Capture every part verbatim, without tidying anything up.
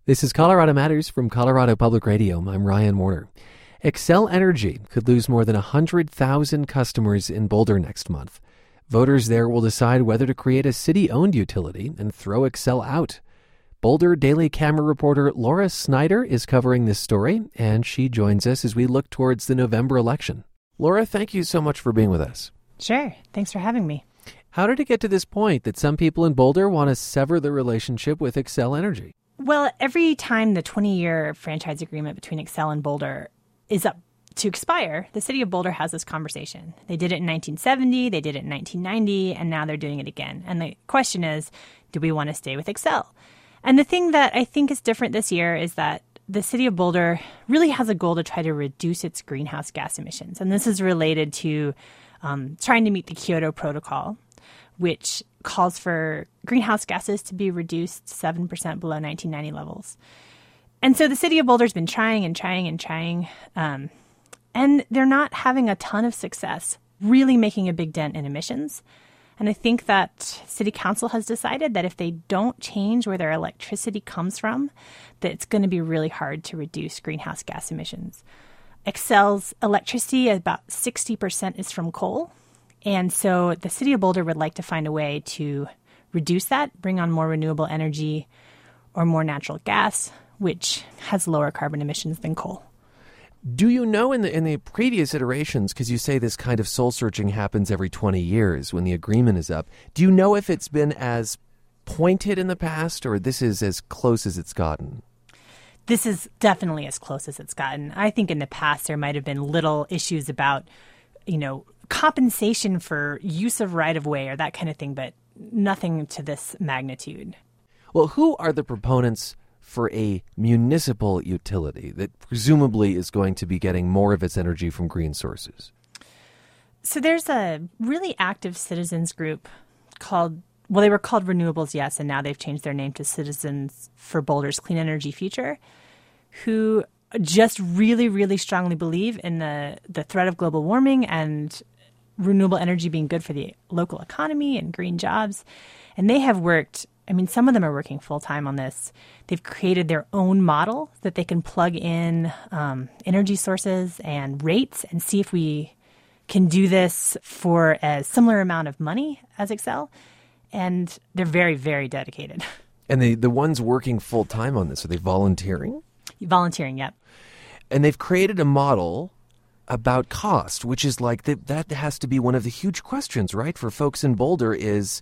This is Colorado Matters from Colorado Public Radio. I'm Ryan Warner. Xcel Energy could lose more than one hundred thousand customers in Boulder next month. Voters there will decide whether to create a city-owned utility and throw Xcel out. Boulder Daily Camera reporter Laura Snyder is covering this story, and she joins us as we look towards the November election. Laura, thank you so much for being with us. Sure. Thanks for having me. How did it get to this point that some people in Boulder want to sever the relationship with Xcel Energy? Well, every time the twenty-year franchise agreement between Xcel and Boulder is up to expire, the city of Boulder has this conversation. They did it in nineteen seventy, they did it in nineteen ninety, and now they're doing it again. And the question is, do we want to stay with Xcel? And the thing that I think is different this year is that the city of Boulder really has a goal to try to reduce its greenhouse gas emissions. And this is related to um, trying to meet the Kyoto Protocol, which calls for greenhouse gases to be reduced seven percent below nineteen ninety levels. And so the city of Boulder's been trying and trying and trying, um, and they're not having a ton of success really making a big dent in emissions. And I think that city council has decided that if they don't change where their electricity comes from, that it's going to be really hard to reduce greenhouse gas emissions. Xcel's electricity, about sixty percent is from coal. And so the city of Boulder would like to find a way to reduce that, bring on more renewable energy or more natural gas, which has lower carbon emissions than coal. Do you know in the in the previous iterations, because you say this kind of soul searching happens every twenty years when the agreement is up, do you know if it's been as pointed in the past or this is as close as it's gotten? This is definitely as close as it's gotten. I think in the past there might have been little issues about, you know, compensation for use of right-of-way or that kind of thing, but nothing to this magnitude. Well, who are the proponents for a municipal utility that presumably is going to be getting more of its energy from green sources? So there's a really active citizens group called, well, they were called Renewables Yes, and now they've changed their name to Citizens for Boulder's Clean Energy Future, who just really, really strongly believe in the, the threat of global warming and renewable energy being good for the local economy and green jobs. And they have worked, I mean, some of them are working full time on this. They've created their own model that they can plug in um, energy sources and rates and see if we can do this for a similar amount of money as Xcel. And they're very, very dedicated. And the, the ones working full time on this, are they volunteering? Volunteering, yep. And they've created a model about cost, which is like the, that has to be one of the huge questions, right, for folks in Boulder is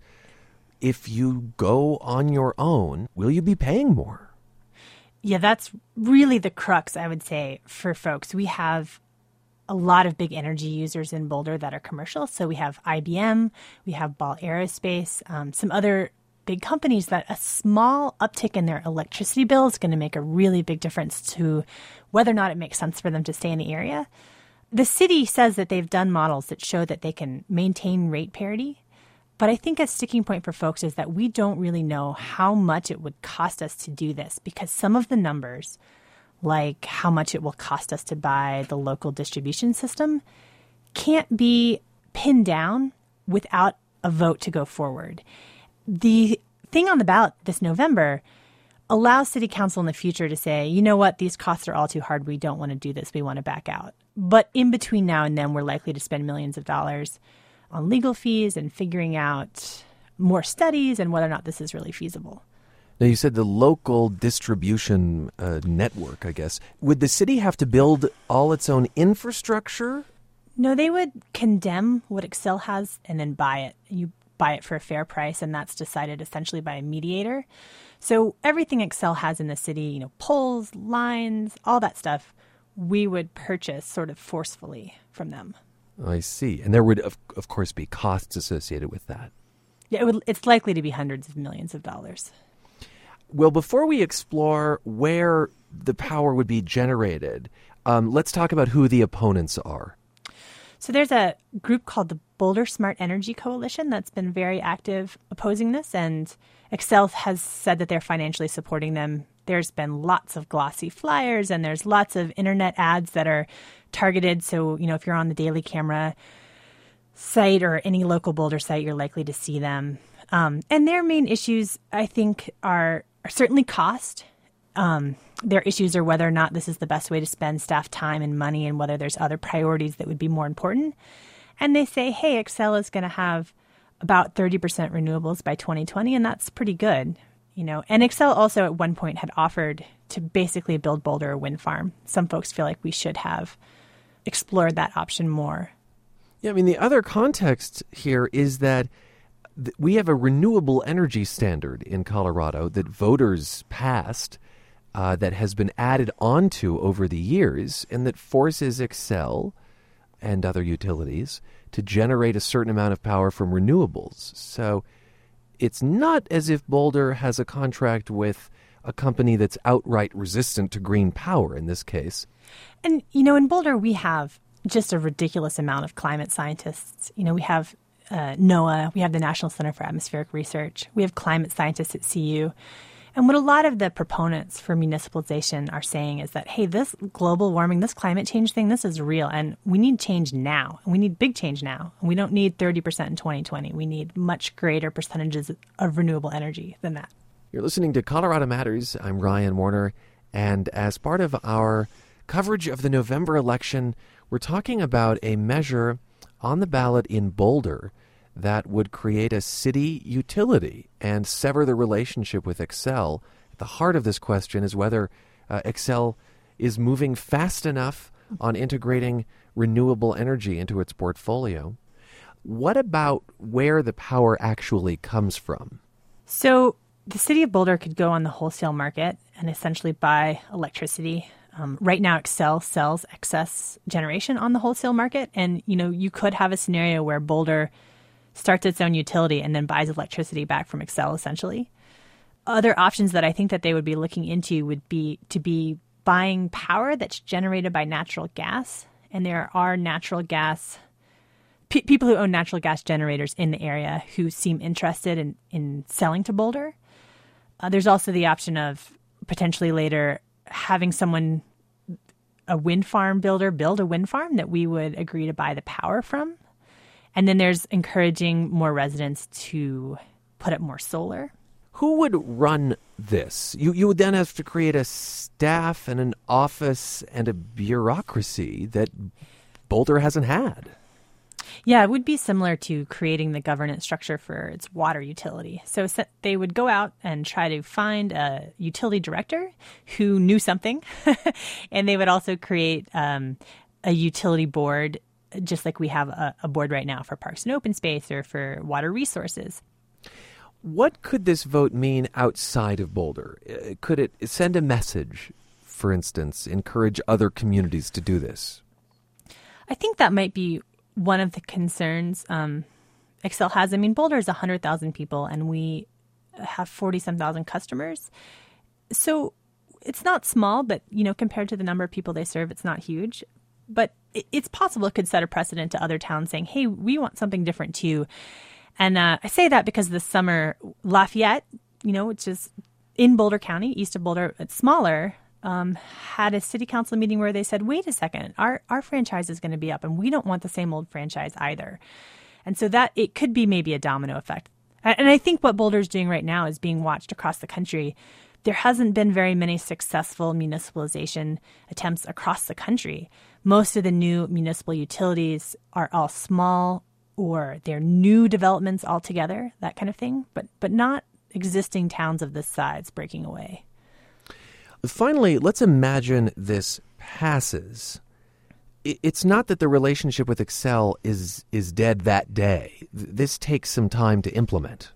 if you go on your own, will you be paying more? Yeah, that's really the crux, I would say, for folks. We have a lot of big energy users in Boulder that are commercial. So we have I B M, we have Ball Aerospace, um, some other big companies that a small uptick in their electricity bill is going to make a really big difference to whether or not it makes sense for them to stay in the area. The city says that they've done models that show that they can maintain rate parity. But I think a sticking point for folks is that we don't really know how much it would cost us to do this because some of the numbers, like how much it will cost us to buy the local distribution system, can't be pinned down without a vote to go forward. The thing on the ballot this November allows city council in the future to say, you know what, these costs are all too hard. We don't want to do this. We want to back out. But in between now and then, we're likely to spend millions of dollars on legal fees and figuring out more studies and whether or not this is really feasible. Now, you said the local distribution uh, network, I guess. Would the city have to build all its own infrastructure? No, they would condemn what Xcel has and then buy it. You buy it for a fair price, and that's decided essentially by a mediator. So everything Xcel has in the city, you know, poles, lines, all that stuff, we would purchase sort of forcefully from them. I see. And there would, of, of course, be costs associated with that. Yeah, it would, it's likely to be hundreds of millions of dollars. Well, before we explore where the power would be generated, um, let's talk about who the opponents are. So there's a group called the Boulder Smart Energy Coalition that's been very active opposing this, and Xcel has said that they're financially supporting them. There's been lots of glossy flyers, and there's lots of internet ads that are targeted. So, you know, if you're on the Daily Camera site or any local Boulder site, you're likely to see them. Um, and their main issues, I think, are, are certainly cost Um, their issues are whether or not this is the best way to spend staff time and money and whether there's other priorities that would be more important. And they say, hey, Xcel is going to have about thirty percent renewables by twenty twenty, and that's pretty good. You know, and Xcel also at one point had offered to basically build Boulder a wind farm. Some folks feel like we should have explored that option more. Yeah, I mean, the other context here is that th- we have a renewable energy standard in Colorado that voters passed uh, that has been added onto over the years and that forces Xcel and other utilities to generate a certain amount of power from renewables. So it's not as if Boulder has a contract with a company that's outright resistant to green power in this case. And, you know, in Boulder, we have just a ridiculous amount of climate scientists. You know, we have uh, NOAA, we have the National Center for Atmospheric Research, we have climate scientists at C U. And what a lot of the proponents for municipalization are saying is that, hey, this global warming, this climate change thing, this is real. And we need change now. And we need big change now. And we don't need thirty percent in twenty twenty. We need much greater percentages of renewable energy than that. You're listening to Colorado Matters. I'm Ryan Warner. And as part of our coverage of the November election, we're talking about a measure on the ballot in Boulder that would create a city utility and sever the relationship with Xcel. At the heart of this question is whether uh, Xcel is moving fast enough on integrating renewable energy into its portfolio. What about where the power actually comes from? So the city of Boulder could go on the wholesale market and essentially buy electricity. Um, right now, Xcel sells excess generation on the wholesale market. And, you know, you could have a scenario where Boulder starts its own utility and then buys electricity back from Xcel, essentially. Other options that I think that they would be looking into would be to be buying power that's generated by natural gas. And there are natural gas, pe- people who own natural gas generators in the area who seem interested in, in selling to Boulder. Uh, there's also the option of potentially later having someone, a wind farm builder, build a wind farm that we would agree to buy the power from. And then there's encouraging more residents to put up more solar. Who would run this? You you would then have to create a staff and an office and a bureaucracy that Boulder hasn't had. Yeah, it would be similar to creating the governance structure for its water utility. So they would go out and try to find a utility director who knew something. And they would also create um, a utility board, just like we have a, a board right now for parks and open space or for water resources. What could this vote mean outside of Boulder? Could it send a message, for instance, encourage other communities to do this? I think that might be one of the concerns um, Xcel has. I mean, Boulder is one hundred thousand people and we have forty-some thousand customers. So it's not small, but, you know, compared to the number of people they serve, it's not huge. But it's possible it could set a precedent to other towns saying, hey, we want something different too. And uh, I say that because this summer, Lafayette, you know, which is in Boulder County, east of Boulder, it's smaller, um, had a city council meeting where they said, wait a second, our, our franchise is going to be up and we don't want the same old franchise either. And so that it could be maybe a domino effect. And I think what Boulder's doing right now is being watched across the country. There hasn't been very many successful municipalization attempts across the country. Most of the new municipal utilities are all small or they're new developments altogether, that kind of thing, but but not existing towns of this size breaking away. Finally, let's imagine this passes. It's not that the relationship with Xcel is is dead that day. This takes some time to implement.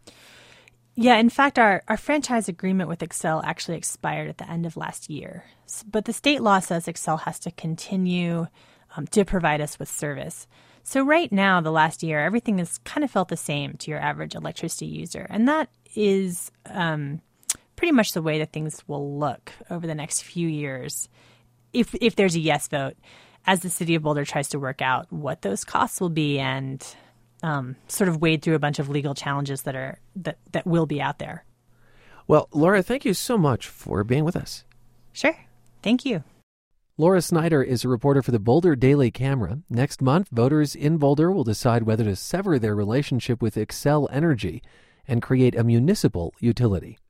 Yeah, in fact, our, our franchise agreement with Xcel actually expired at the end of last year. But the state law says Xcel has to continue um, to provide us with service. So right now, the last year, everything has kind of felt the same to your average electricity user. And that is um, pretty much the way that things will look over the next few years, if if there's a yes vote, as the city of Boulder tries to work out what those costs will be and um, sort of wade through a bunch of legal challenges that are that, that will be out there. Well, Laura, thank you so much for being with us. Sure. Thank you. Laura Snyder is a reporter for the Boulder Daily Camera. Next month, voters in Boulder will decide whether to sever their relationship with Xcel Energy and create a municipal utility.